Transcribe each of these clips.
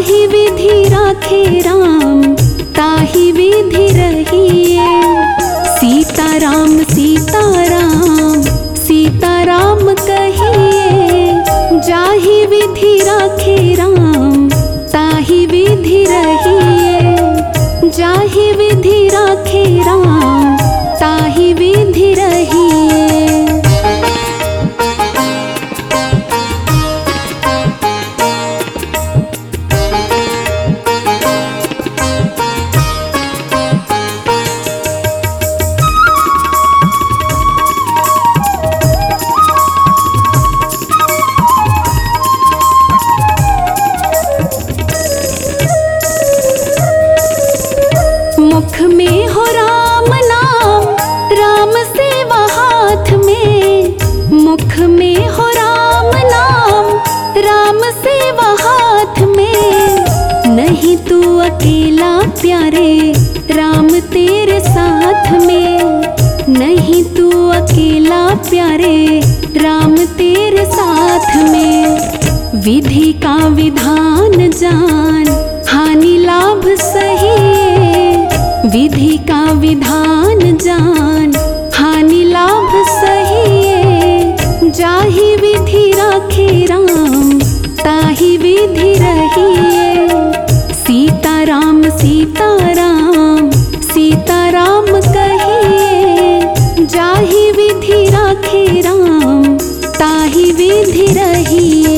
जाहि विधि राखे राम ताहि विधि रहिए। सीताराम सीताराम सीताराम कहिए, जाहि विधि राखे राम ताहि विधि रहिए। जाहि विधि राखे राम ताहि विधि रहिए। मुख में हो राम नाम, राम सेवा हाथ में। मुख में हो राम नाम, राम सेवा हाथ में। नहीं तू अकेला प्यारे, राम तेरे साथ में। नहीं तू अकेला प्यारे, राम तेरे साथ में। विधि का विधान जान, हानि लाभ सही। विधि का विधान जान, हानि लाभ सही। जाहि विधि राखे राम ताहि विधि रहिए। सीताराम सीताराम सीताराम कहिए, जाहि विधि राखे राम ताहि विधि रहिए।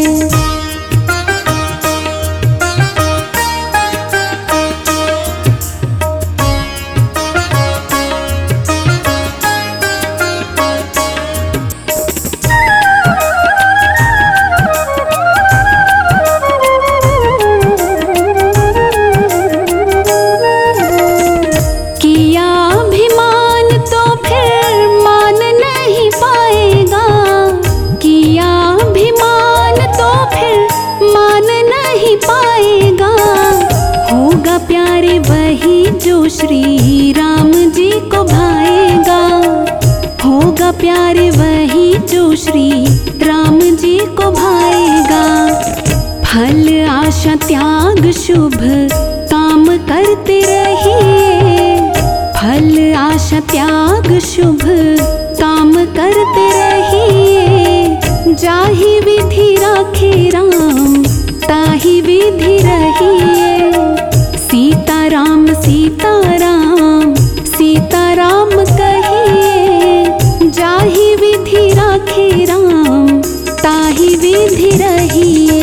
प्यारे वही जो श्री राम जी को भाएगा। होगा प्यारे वही जो श्री राम जी को भाएगा। फल आशा त्याग शुभ काम करते रहिए। फल आशा त्याग शुभ काम करते रहिए। जाहि विधि राखे राम ताहि विधि रहिए। सीताराम सीताराम सीताराम कहिए, जाहि विधि राखे राम ताहि विधि रहिए।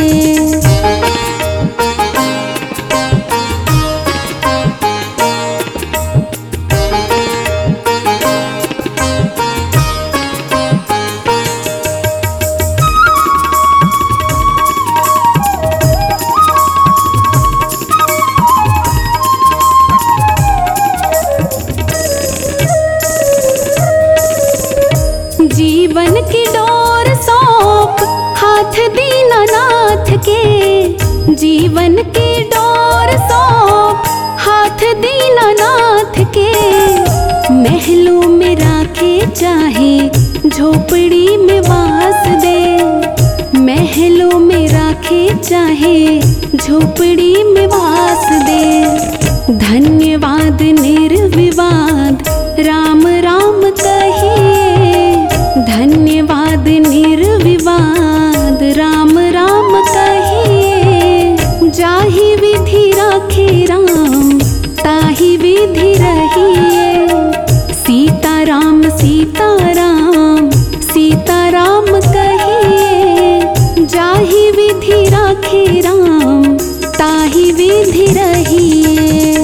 जीवन की डोर सौंप हाथ दीनानाथ के। जीवन की डोर सौंप हाथ दीनानाथ के। महलों में राखे चाहे झोपड़ी में वास दे। महलों में राखे चाहे झोपड़ी में वास दे। धन्यवाद निर्विवाद राम राम कहिए। धन्यवाद निर्विवाद राम राम कहिए। जाहि विधि राखे राम ताहि विधि रहिए। सीताराम सीताराम सीताराम कहिए, जाहि विधि राखे राम ताहि विधि रहिए।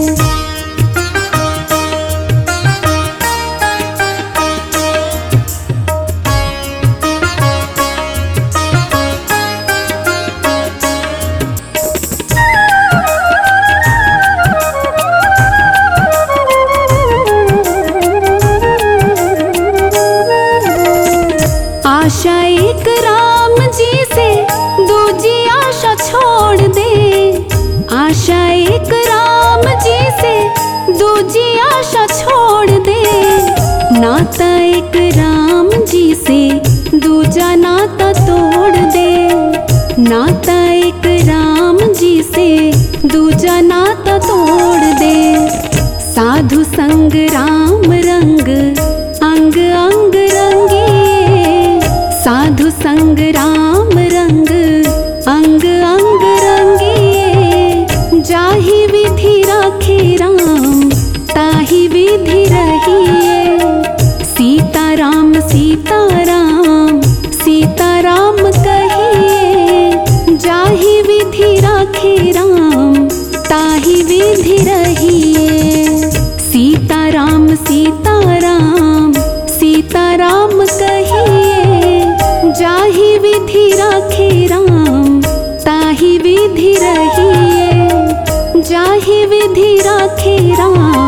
आशा एक राम जी से दूजी आशा छोड़ दे। आशा एक राम जी से दूजी आशा छोड़ दे। नाता एक राम जी से दूजा नाता तोड़ दे। नाता एक राम जी से दूजा नाता तोड़ दे। साधु संग राम रंग अंग अंग रंगिए, साधु संग राम रंग अंग अंग रंगिए। जाहि विधि राखे राम ताहि विधि रहिए। सीताराम सीताराम सीताराम कहिए। जाहि विधि राखे राम ताहि विधि रहिए। सीताराम सीताराम सीताराम कहिए। जाहि विधि राखे राम ताहि विधि रहिए। जाहि विधि राखे राम